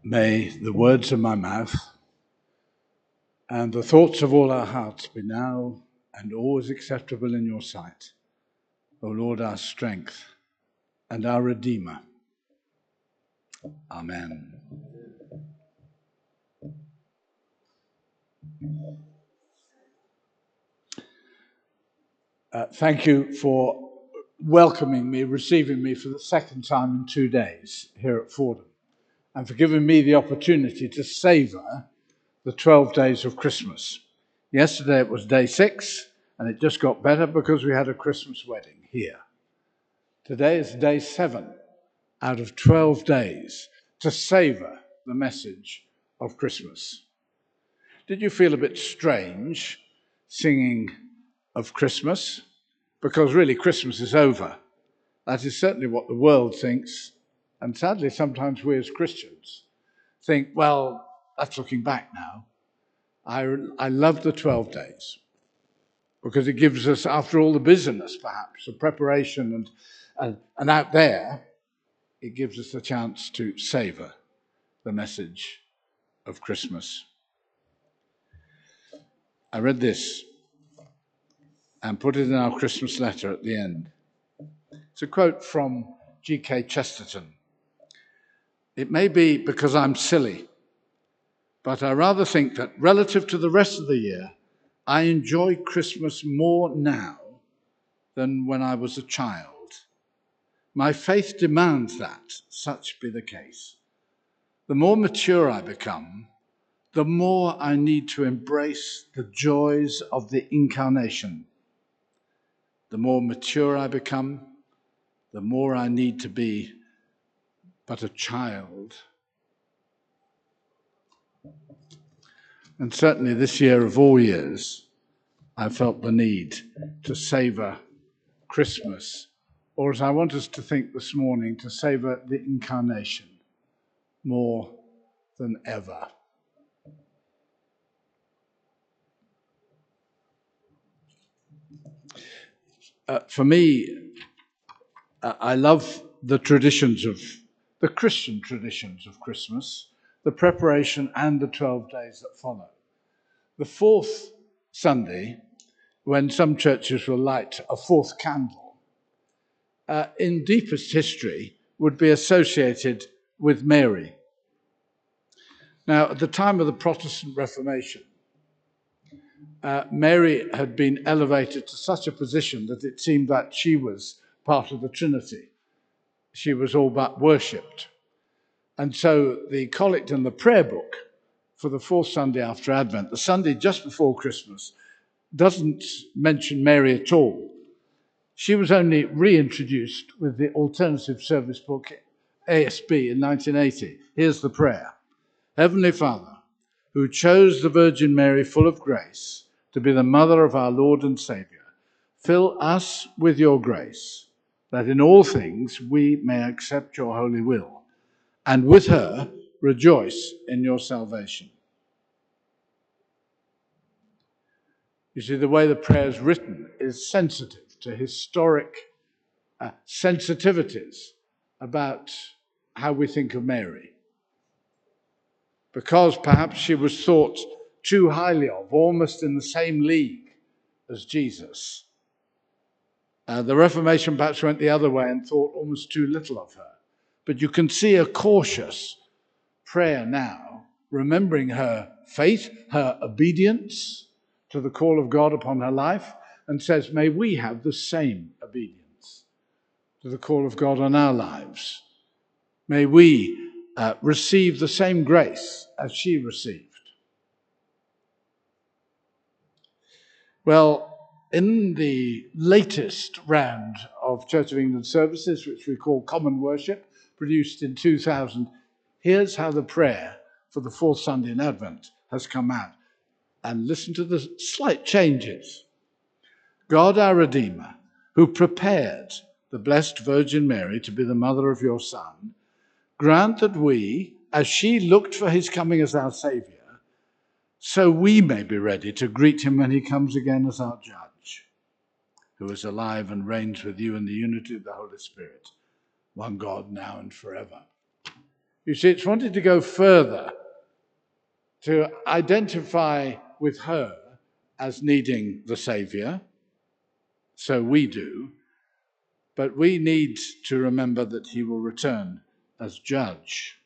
May the words of my mouth and the thoughts of all our hearts be now and always acceptable in your sight, O Lord, our strength and our Redeemer. Amen. Thank you for welcoming me, receiving me for the second time in 2 days here at Fordham, and for giving me the opportunity to savour the 12 days of Christmas. Yesterday it was day 6, and it just got better because we had a Christmas wedding here. Today is day 7 out of 12 days to savour the message of Christmas. Did you feel a bit strange singing of Christmas? Because really Christmas is over. That is certainly what the world thinks, and sadly sometimes we as Christians think, well, that's looking back now. I love the 12 days because it gives us, after all the busyness perhaps, the preparation and out there, it gives us a chance to savour the message of Christmas. I read this and put it in our Christmas letter at the end. It's a quote from G.K. Chesterton. It may be because I'm silly, but I rather think that relative to the rest of the year, I enjoy Christmas more now than when I was a child. My faith demands that such be the case. The more mature I become, the more I need to embrace the joys of the incarnation. The more mature I become, the more I need to be but a child. And certainly this year of all years, I felt the need to savour Christmas, or as I want us to think this morning, to savour the incarnation more than ever. For me, I love the traditions of the Christian traditions of Christmas, the preparation and the 12 days that follow. The fourth Sunday, when some churches will light a fourth candle, in deepest history would be associated with Mary. Now, at the time of the Protestant Reformation, Mary had been elevated to such a position that it seemed that she was part of the Trinity. She was all but worshipped. And so the collect and the prayer book for the fourth Sunday after Advent, the Sunday just before Christmas, doesn't mention Mary at all. She was only reintroduced with the alternative service book, ASB, in 1980. Here's the prayer. Heavenly Father, who chose the Virgin Mary full of grace to be the mother of our Lord and Saviour, fill us with your grace, that in all things we may accept your holy will, and with her rejoice in your salvation. You see, the way the prayer is written is sensitive to historic sensitivities about how we think of Mary. Because perhaps she was thought too highly of, almost in the same league as Jesus. The Reformation perhaps went the other way and thought almost too little of her. But you can see a cautious prayer now, remembering her faith, her obedience to the call of God upon her life, and says, may we have the same obedience to the call of God on our lives. May we receive the same grace as she received. Well, in the latest round of Church of England services, which we call Common Worship, produced in 2000, here's how the prayer for the fourth Sunday in Advent has come out. And listen to the slight changes. God, our Redeemer, who prepared the Blessed Virgin Mary to be the mother of your Son, grant that we, as she looked for his coming as our Saviour, so we may be ready to greet him when he comes again as our Judge, who is alive and reigns with you in the unity of the Holy Spirit, one God, now and forever. You see, it's wanted to go further, to identify with her as needing the Saviour. So we do. But we need to remember that he will return as judge.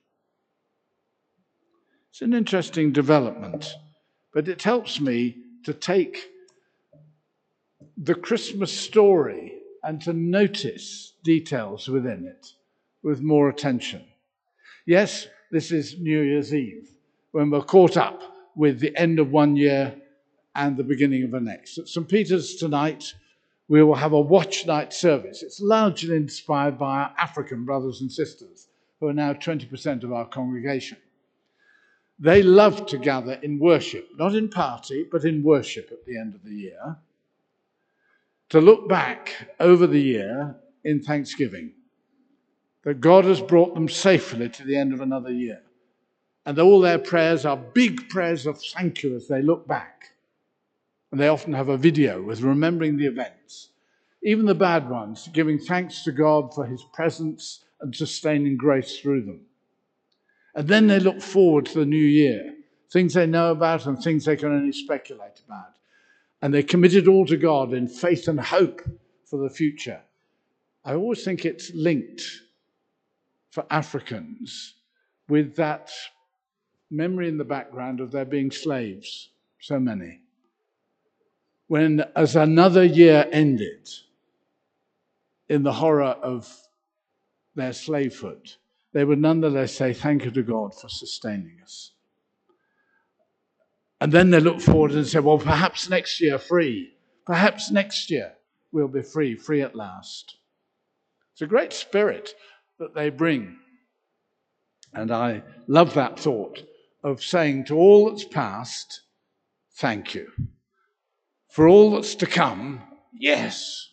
It's an interesting development, but it helps me to take the Christmas story and to notice details within it with more attention. Yes, this is New Year's Eve, when we're caught up with the end of one year and the beginning of the next. At St. Peter's tonight, we will have a watch night service. It's largely inspired by our African brothers and sisters, who are now 20% of our congregation. They love to gather in worship, not in party, but in worship at the end of the year, to look back over the year in thanksgiving, that God has brought them safely to the end of another year. And all their prayers are big prayers of thank you as they look back. And they often have a video with remembering the events, even the bad ones, giving thanks to God for his presence and sustaining grace through them. And then they look forward to the new year, things they know about and things they can only speculate about. And they commit it all to God in faith and hope for the future. I always think it's linked for Africans with that memory in the background of there being slaves, so many. When, as another year ended, in the horror of their slavehood, they would nonetheless say thank you to God for sustaining us. And then they look forward and say, well, perhaps next year free. Perhaps next year we'll be free at last. It's a great spirit that they bring. And I love that thought of saying to all that's past, thank you. For all that's to come, yes.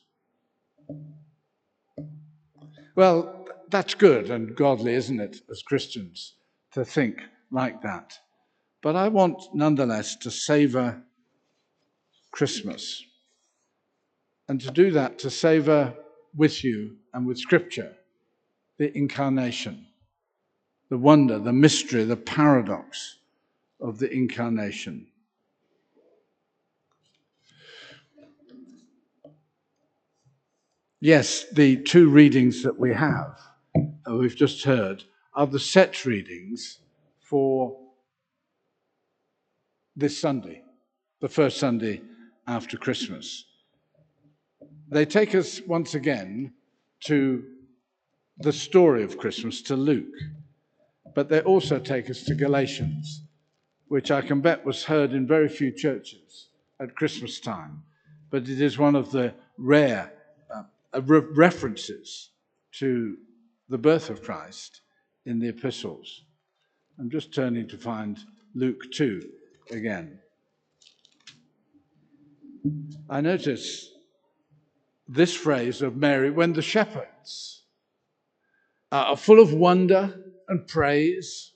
Well, that's good and godly, isn't it, as Christians, to think like that. But I want, nonetheless, to savour Christmas. And to do that, to savour with you and with Scripture the incarnation, the wonder, the mystery, the paradox of the incarnation. Yes, the two readings that we have, we've just heard, are the set readings for this Sunday, the first Sunday after Christmas. They take us once again to the story of Christmas, to Luke, but they also take us to Galatians, which I can bet was heard in very few churches at Christmas time, but it is one of the rare references to the birth of Christ in the epistles. I'm just turning to find Luke 2 again. I notice this phrase of Mary, when the shepherds are full of wonder and praise,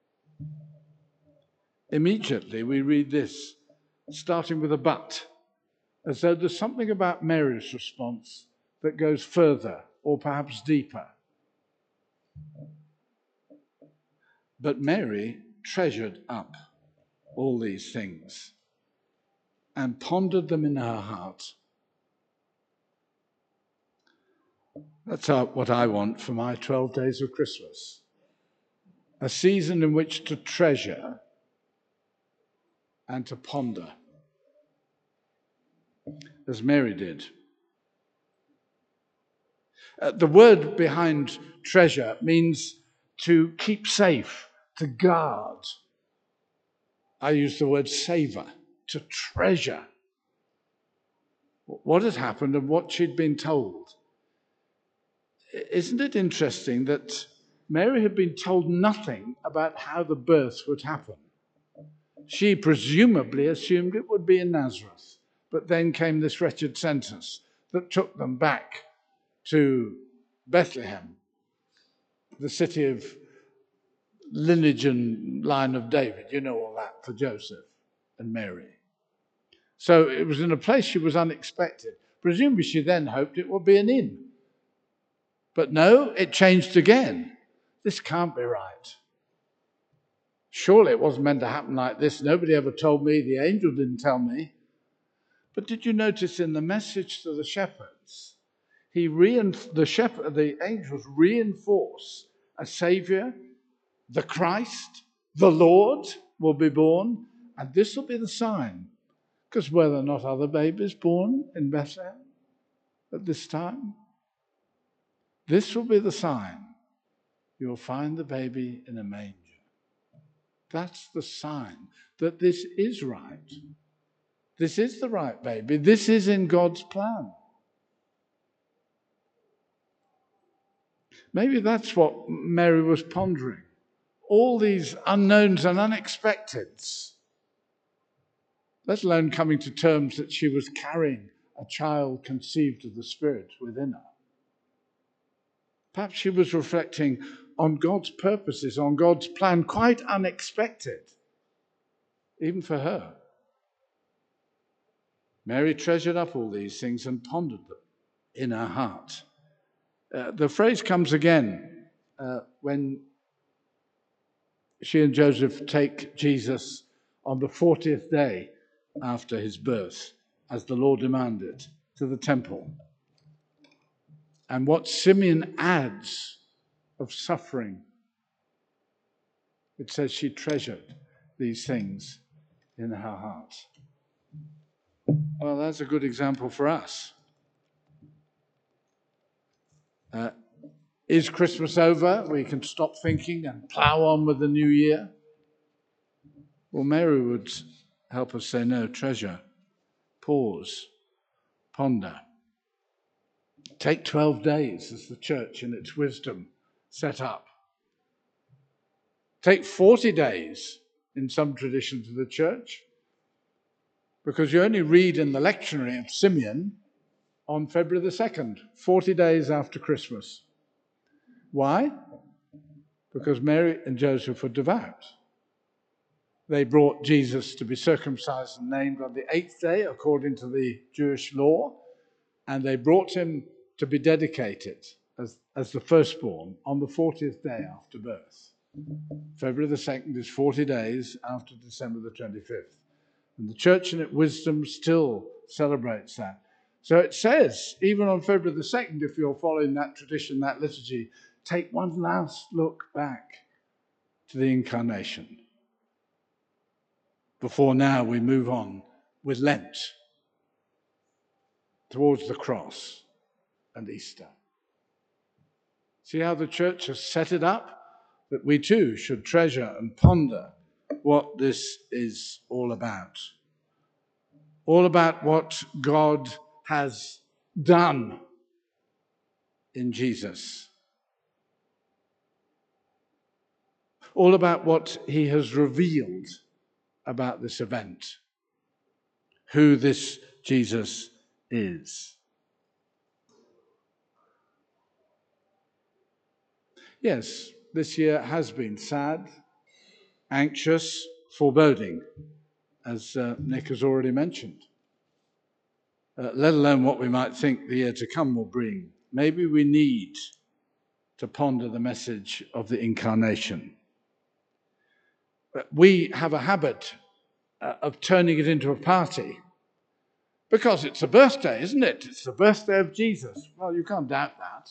immediately we read this, starting with a but, as though there's something about Mary's response that goes further or perhaps deeper. But Mary treasured up all these things and pondered them in her heart. That's what I want for my 12 days of Christmas. A season in which to treasure and to ponder, as Mary did. The word behind treasure means to keep safe, to guard. I use the word savor, to treasure what had happened and what she'd been told. Isn't it interesting that Mary had been told nothing about how the birth would happen? She presumably assumed it would be in Nazareth, but then came this wretched census that took them back to Bethlehem, the city of lineage and line of David. You know all that for Joseph and Mary. So it was in a place she was unexpected. Presumably she then hoped it would be an inn. But no, it changed again. This can't be right. Surely it wasn't meant to happen like this. Nobody ever told me. The angel didn't tell me. But did you notice in the message to the shepherds, the angels reinforce a Savior, the Christ, the Lord will be born, and this will be the sign. Because were there not other babies born in Bethlehem at this time? This will be the sign. You will find the baby in a manger. That's the sign that this is right. This is the right baby. This is in God's plan. Maybe that's what Mary was pondering. All these unknowns and unexpecteds, let alone coming to terms that she was carrying a child conceived of the Spirit within her. Perhaps she was reflecting on God's purposes, on God's plan, quite unexpected, even for her. Mary treasured up all these things and pondered them in her heart. The phrase comes again when she and Joseph take Jesus on the 40th day after his birth, as the law demanded, to the temple. And what Simeon adds of suffering, it says she treasured these things in her heart. Well, that's a good example for us. Is Christmas over? We can stop thinking and plow on with the new year. Well, Mary would help us say no, treasure, pause, ponder. Take 12 days as the church in its wisdom set up. Take 40 days in some traditions of the church, because you only read in the lectionary of Simeon on February the 2nd, 40 days after Christmas. Why? Because Mary and Joseph were devout. They brought Jesus to be circumcised and named on the 8th day, according to the Jewish law, and they brought him to be dedicated as the firstborn on the 40th day after birth. February the 2nd is 40 days after December the 25th. And the church in its wisdom still celebrates that. So it says, even on February the 2nd, if you're following that tradition, that liturgy, take one last look back to the incarnation. Before now we move on with Lent towards the cross and Easter. See how the church has set it up? That we too should treasure and ponder what this is all about. All about what God has done in Jesus. All about what he has revealed about this event. Who this Jesus is. Yes, this year has been sad, anxious, foreboding, as Nick has already mentioned. Let alone what we might think the year to come will bring. Maybe we need to ponder the message of the incarnation. We have a habit of turning it into a party because it's a birthday, isn't it? It's the birthday of Jesus. Well, you can't doubt that.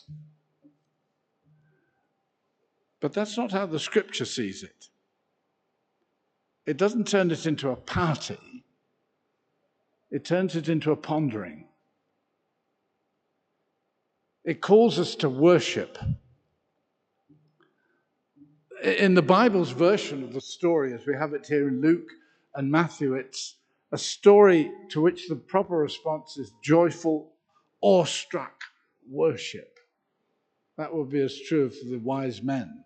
But that's not how the scripture sees it. It doesn't turn it into a party. It turns it into a pondering. It calls us to worship. In the Bible's version of the story, as we have it here in Luke and Matthew, it's a story to which the proper response is joyful, awestruck worship. That would be as true of the wise men.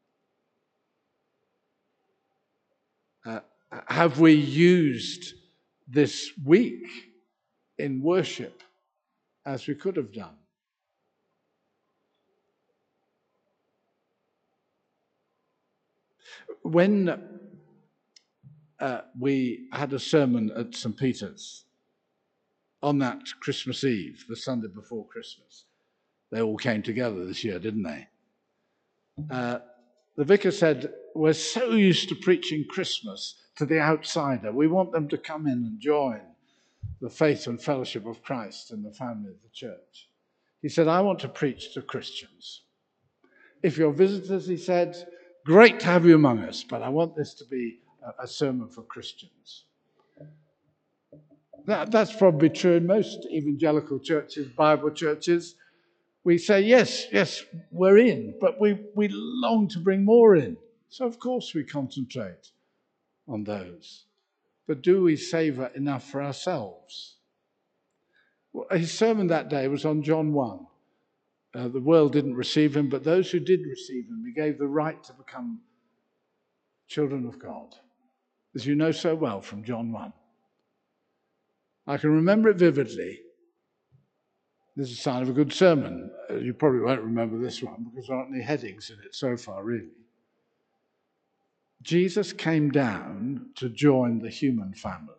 Have we used this week in worship as we could have done? When we had a sermon at St. Peter's on that Christmas Eve, the Sunday before Christmas, they all came together this year, didn't they? The vicar said, we're so used to preaching Christmas to the outsider. We want them to come in and join the faith and fellowship of Christ in the family of the church. He said, I want to preach to Christians. If you're visitors, he said, great to have you among us, but I want this to be a sermon for Christians. That's probably true in most evangelical churches, Bible churches. We say, yes, we're in, but we long to bring more in. So of course we concentrate on those. But do we savour enough for ourselves? Well, his sermon that day was on John 1. The world didn't receive him, but those who did receive him, he gave the right to become children of God, as you know so well from John 1. I can remember it vividly. This is a sign of a good sermon. You probably won't remember this one because there aren't any headings in it so far, really. Jesus came down to join the human family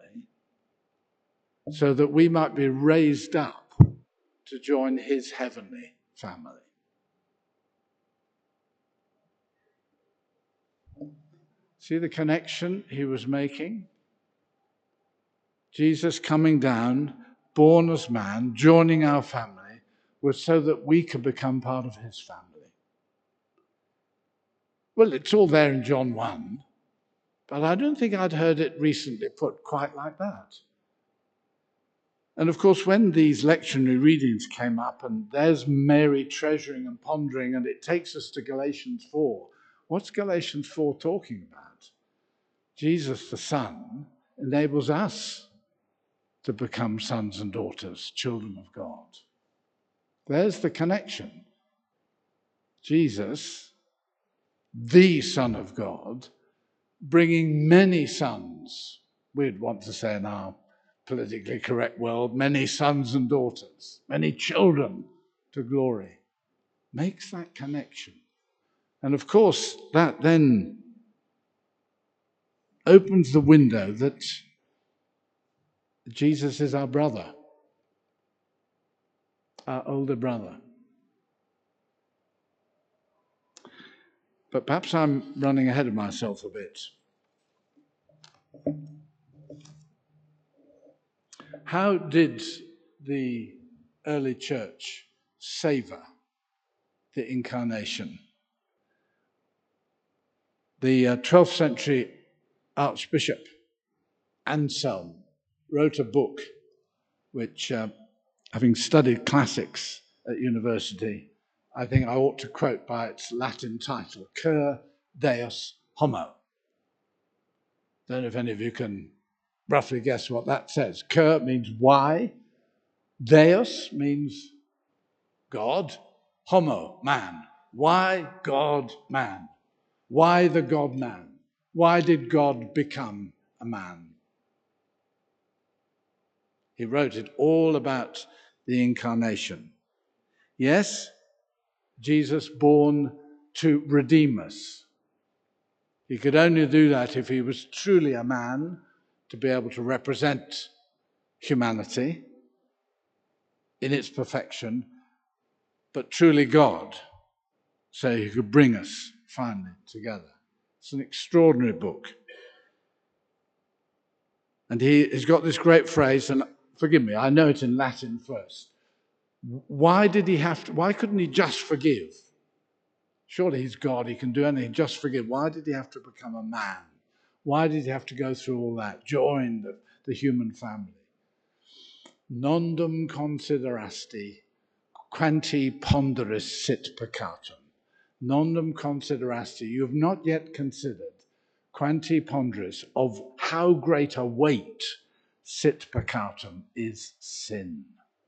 so that we might be raised up to join his heavenly family. See the connection he was making? Jesus coming down, born as man, joining our family, was so that we could become part of his family. Well, it's all there in John 1, but I don't think I'd heard it recently put quite like that. And of course, when these lectionary readings came up, and there's Mary treasuring and pondering, and it takes us to Galatians 4. What's Galatians 4 talking about? Jesus, the Son, enables us to become sons and daughters, children of God. There's the connection. Jesus, the Son of God, bringing many sons, we'd want to say in our politically correct world, many sons and daughters, many children to glory, makes that connection. And of course, that then opens the window that Jesus is our brother, our older brother. But perhaps I'm running ahead of myself a bit. How did the early church savour the incarnation? The 12th century Archbishop Anselm wrote a book which, having studied classics at university, I think I ought to quote by its Latin title, Cur Deus Homo. Don't know if any of you can roughly guess what that says. Cur means why, Deus means God, Homo, man. Why God, man? Why the God, man? Why did God become a man? He wrote it all about the incarnation. Yes, Jesus born to redeem us. He could only do that if he was truly a man to be able to represent humanity in its perfection, but truly God, so he could bring us finally together. It's an extraordinary book. And he's got this great phrase, and forgive me, I know it in Latin first. Why couldn't he just forgive? Surely he's God, he can do anything, just forgive. Why did he have to become a man? Why did he have to go through all that, join the human family? Nondum considerasti, quanti ponderis sit peccatum. Nondum considerasti, you have not yet considered, quanti ponderis, of how great a weight sit peccatum is sin.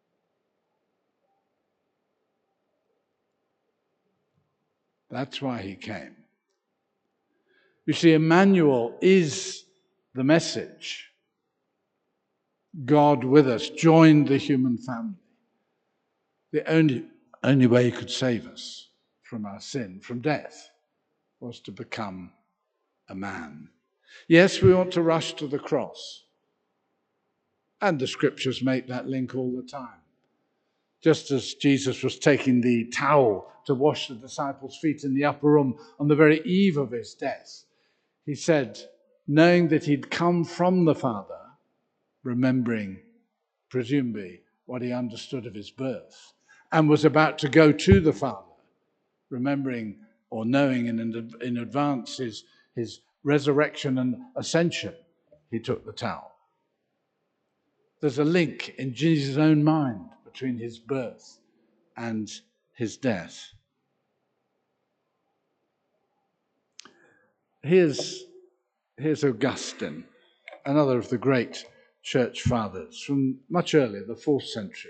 That's why he came. You see, Emmanuel is the message. God with us, joined the human family. The only way he could save us from our sin, from death, was to become a man. Yes, we want to rush to the cross. And the scriptures make that link all the time. Just as Jesus was taking the towel to wash the disciples' feet in the upper room on the very eve of his death, he said, knowing that he'd come from the Father, remembering, presumably, what he understood of his birth, and was about to go to the Father, remembering or knowing in advance his resurrection and ascension, he took the towel. There's a link in Jesus' own mind between his birth and his death. Here's Augustine, another of the great church fathers from much earlier, the 4th century.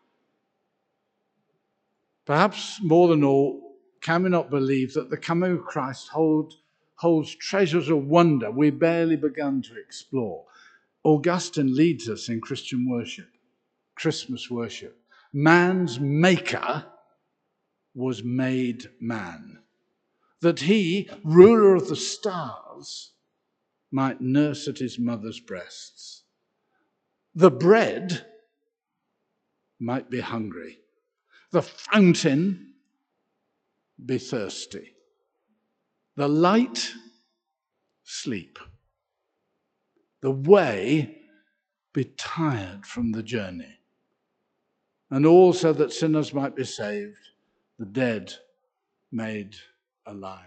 Perhaps more than all, can we not believe that the coming of Christ holds treasures of wonder we barely begun to explore? Augustine leads us in Christian worship, Christmas worship. Man's maker was made man, that he, ruler of the stars, might nurse at his mother's breasts. The bread might be hungry, the fountain be thirsty, the light sleep, the way be tired from the journey, and also that sinners might be saved, the dead made alive.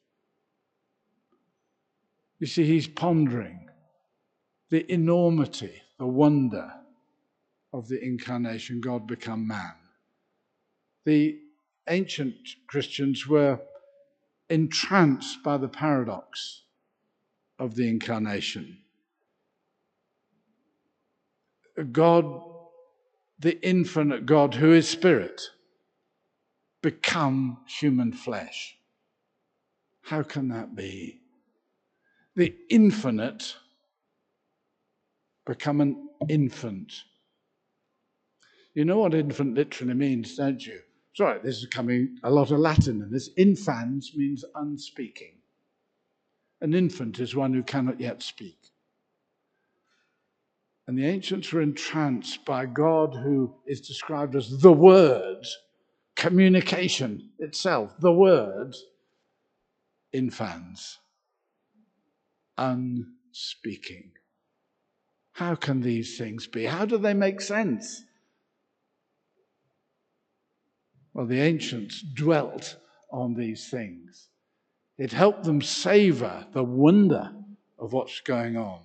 You see, he's pondering the enormity, the wonder of the incarnation, God become man. The ancient Christians were entranced by the paradox of the incarnation. God, the infinite God who is spirit, become human flesh. How can that be? The infinite become an infant. You know what infant literally means, don't you? Sorry, this is coming a lot of Latin in this. Infans means unspeaking. An infant is one who cannot yet speak. And the ancients were entranced by God, who is described as the Word, communication itself, the Word, infans, unspeaking. How can these things be? How do they make sense? Well, the ancients dwelt on these things. It helped them savor the wonder of what's going on.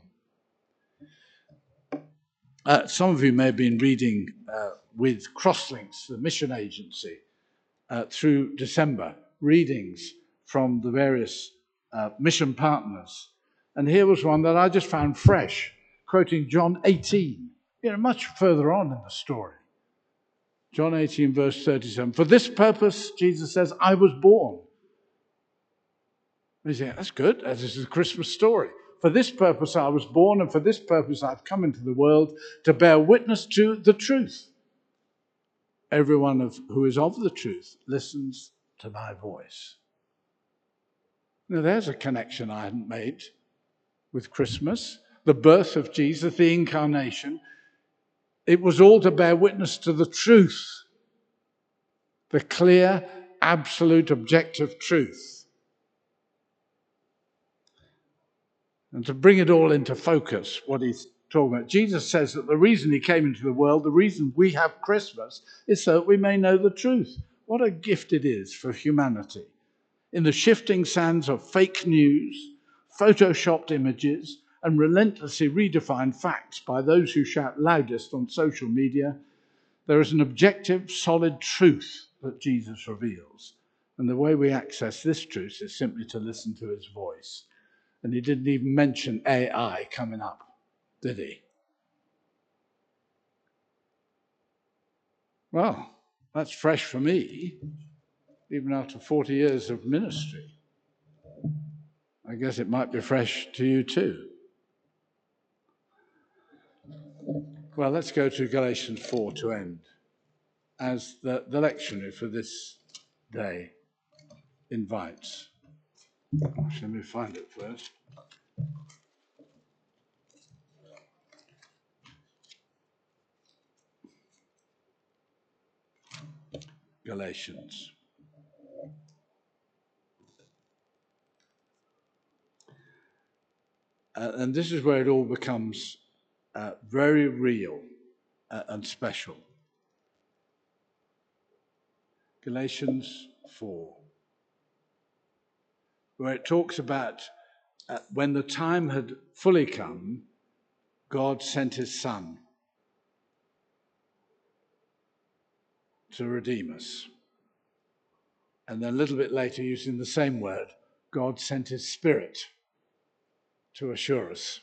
Some of you may have been reading with Crosslinks, the mission agency, through December, readings from the various mission partners. And here was one that I just found fresh, quoting John 18, much further on in the story. John 18, verse 37. For this purpose, Jesus says, I was born. You say, that's good. This is a Christmas story. For this purpose I was born, and for this purpose I've come into the world, to bear witness to the truth. Everyone who is of the truth listens to my voice. Now there's a connection I hadn't made with Christmas. The birth of Jesus, the incarnation. It was all to bear witness to the truth. The clear, absolute, objective truth. And to bring it all into focus, what he's talking about. Jesus says that the reason he came into the world, the reason we have Christmas, is so that we may know the truth. What a gift it is for humanity. In the shifting sands of fake news, photoshopped images, and relentlessly redefined facts by those who shout loudest on social media, there is an objective, solid truth that Jesus reveals. And the way we access this truth is simply to listen to his voice. And he didn't even mention AI coming up, did he? Well, that's fresh for me, even after 40 years of ministry. I guess it might be fresh to you too. Well, let's go to Galatians 4 to end, as the lectionary for this day invites. Let me find it first. Galatians. And this is where it all becomes very real and special. Galatians 4, where it talks about when the time had fully come, God sent his Son to redeem us. And then a little bit later, using the same word, God sent his Spirit to assure us.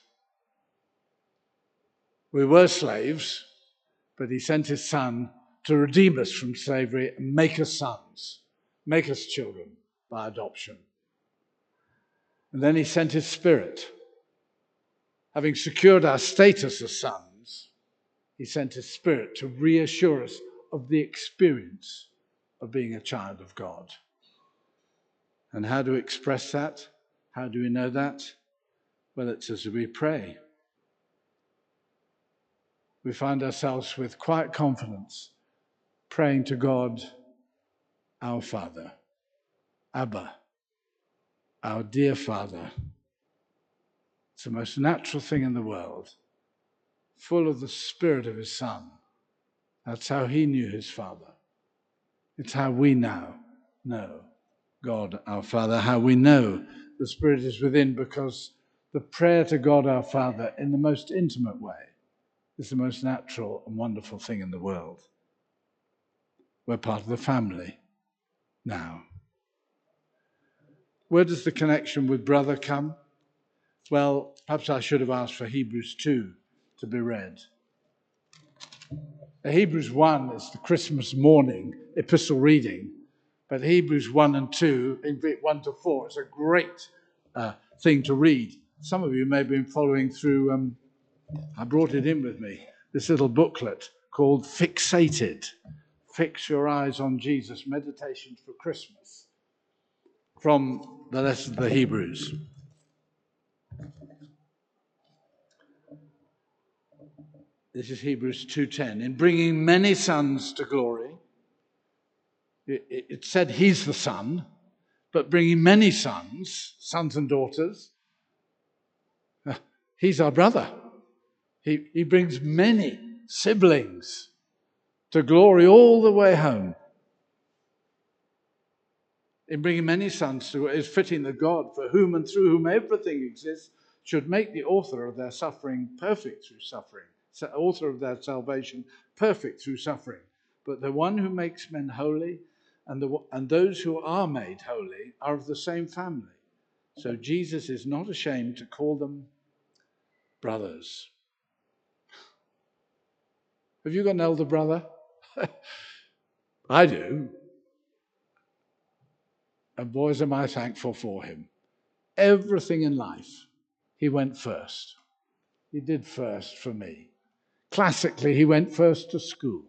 We were slaves, but he sent his Son to redeem us from slavery and make us sons, make us children by adoption. And then he sent his Spirit. Having secured our status as sons, he sent his Spirit to reassure us of the experience of being a child of God. And how do we express that? How do we know that? Well, it's as we pray. We find ourselves with quiet confidence praying to God, our Father, Abba, our dear Father. It's the most natural thing in the world, full of the Spirit of his Son. That's how he knew his Father. It's how we now know God, our Father, how we know the Spirit is within, because the prayer to God, our Father, in the most intimate way, is the most natural and wonderful thing in the world. We're part of the family now. Where does the connection with brother come? Well, perhaps I should have asked for Hebrews 2 to be read. Hebrews 1 is the Christmas morning epistle reading, but Hebrews 1 and 2, in 1 to 4, is a great thing to read. Some of you may have been following through, I brought it in with me, this little booklet called Fixated. Fix Your Eyes on Jesus, Meditations for Christmas, from the letter of the Hebrews. This is Hebrews 2:10. In bringing many sons to glory, it said he's the son, but bringing many sons and daughters, he's our brother. He brings many siblings to glory all the way home. In bringing many sons to glory, it's fitting that God, for whom and through whom everything exists, should make the author of their suffering perfect through suffering, author of their salvation perfect through suffering. But the one who makes men holy and those who are made holy are of the same family. So Jesus is not ashamed to call them brothers. Have you got an elder brother? I do. And boys, am I thankful for him. Everything in life, he went first. He did first for me. Classically, he went first to school.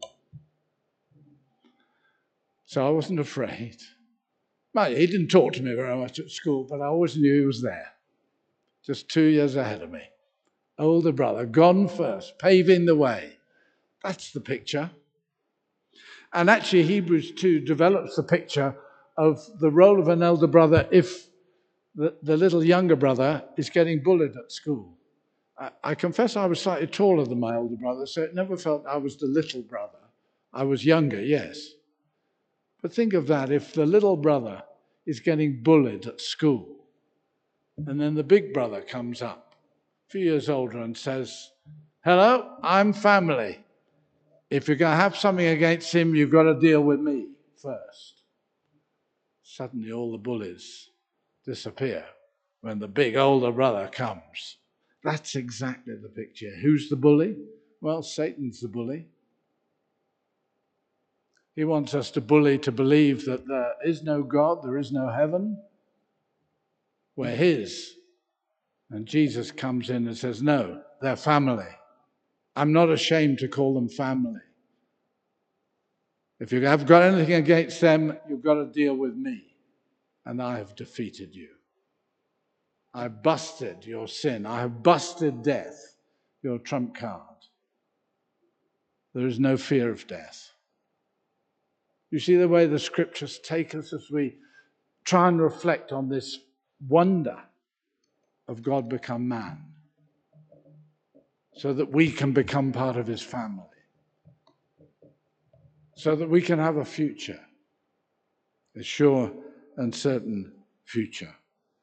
So I wasn't afraid. Well, he didn't talk to me very much at school, but I always knew he was there. Just 2 years ahead of me. Older brother, gone first, paving the way. That's the picture. And actually, Hebrews 2 develops the picture of the role of an elder brother if the little younger brother is getting bullied at school. I confess I was slightly taller than my older brother, so it never felt I was the little brother. I was younger, yes. But think of that, if the little brother is getting bullied at school, and then the big brother comes up, a few years older, and says, "Hello, I'm family. If you're going to have something against him, you've got to deal with me first." Suddenly all the bullies disappear when the big older brother comes. That's exactly the picture. Who's the bully? Well, Satan's the bully. He wants us to believe that there is no God, there is no heaven. We're his. And Jesus comes in and says, no, they're family. I'm not ashamed to call them family. If you have got anything against them, you've got to deal with me. And I have defeated you. I busted your sin. I have busted death, your trump card. There is no fear of death. You see the way the scriptures take us as we try and reflect on this wonder of God become man, so that we can become part of his family, so that we can have a future, a sure and certain future.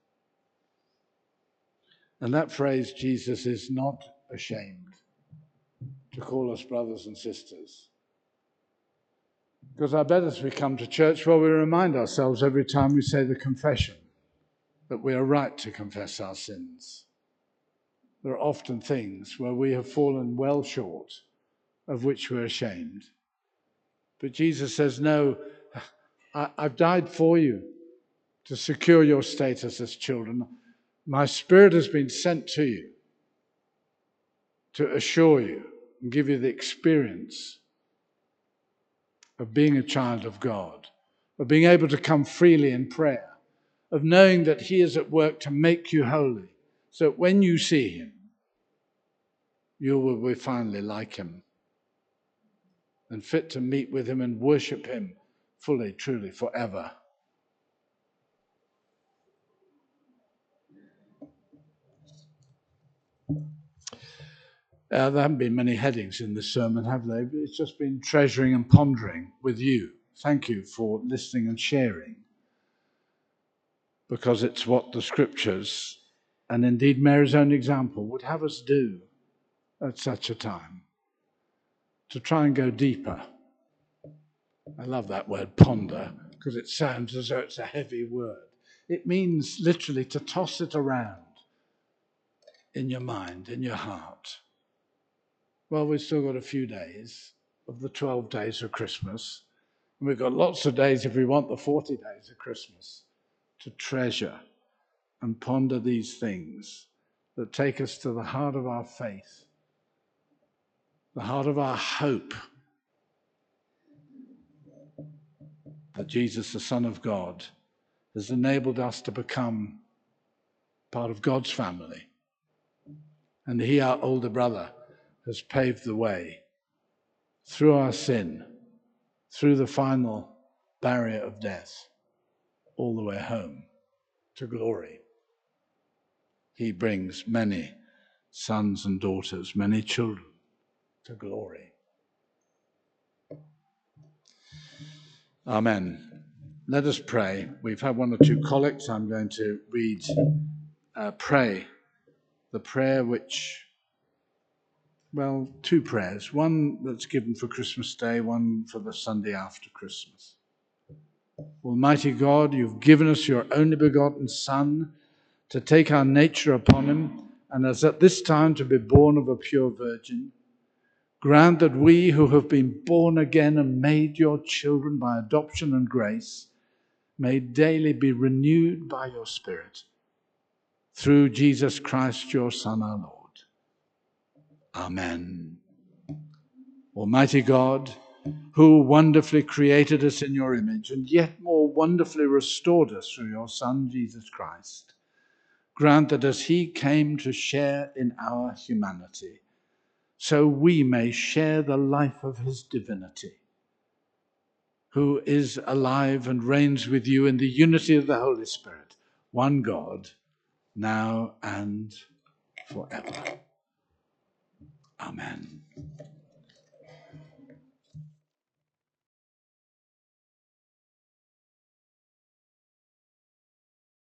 And that phrase, Jesus is not ashamed to call us brothers and sisters. Because I bet as we come to church, well, we remind ourselves every time we say the confession that we are right to confess our sins. There are often things where we have fallen well short, of which we're ashamed. But Jesus says, no, I've died for you to secure your status as children. My Spirit has been sent to you to assure you and give you the experience of being a child of God, of being able to come freely in prayer, of knowing that he is at work to make you holy, so that when you see him, you will be finally like him and fit to meet with him and worship him fully, truly, forever. There haven't been many headings in this sermon, have they? It's just been treasuring and pondering with you. Thank you for listening and sharing, because it's what the scriptures, and indeed Mary's own example, would have us do at such a time, to try and go deeper. I love that word, ponder, because it sounds as though it's a heavy word. It means literally to toss it around in your mind, in your heart. Well, we've still got a few days of the 12 days of Christmas. And we've got lots of days, if we want, the 40 days of Christmas, to treasure and ponder these things that take us to the heart of our faith, the heart of our hope that Jesus, the Son of God, has enabled us to become part of God's family. And he, our older brother, has paved the way through our sin, through the final barrier of death, all the way home to glory. He brings many sons and daughters, many children to glory. Amen. Let us pray. We've had one or two collects. I'm going to pray the prayer which, well, two prayers. One that's given for Christmas Day, one for the Sunday after Christmas. Almighty God, you've given us your only begotten Son to take our nature upon him, and as at this time to be born of a pure virgin. Grant that we who have been born again and made your children by adoption and grace may daily be renewed by your Spirit. Through Jesus Christ, your Son, our Lord. Amen. Almighty God, who wonderfully created us in your image and yet more wonderfully restored us through your Son, Jesus Christ, grant that as he came to share in our humanity, so we may share the life of his divinity, who is alive and reigns with you in the unity of the Holy Spirit, one God, now and forever. Amen.